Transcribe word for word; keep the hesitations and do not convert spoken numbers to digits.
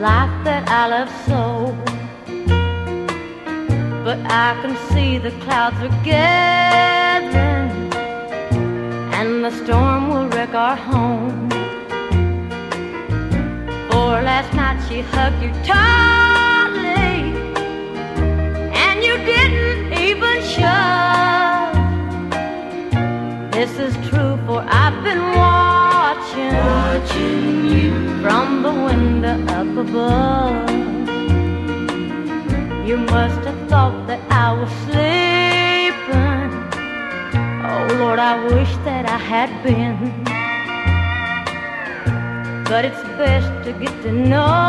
life that I love so. But I can see the clouds are gathering, and the storm will wreck our home. For last night she hugged you tightly, and you didn't even shove. This is true, for I've been watching, watching you from the window up above. You must have thought that I was sleeping. Oh Lord, I wish that I had been. But it's best to get to know